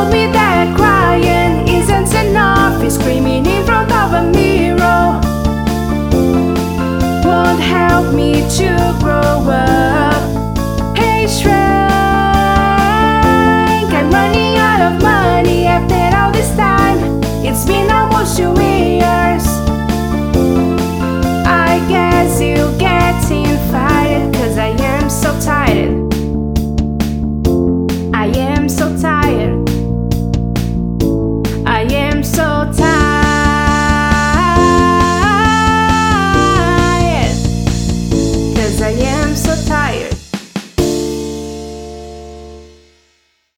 told me that crying isn't enough. He's screaming in front of a mirror won't help me to grow up. Hey Shrek, I'm running out of money. I've paid all this time. It's been almost 2 weeks.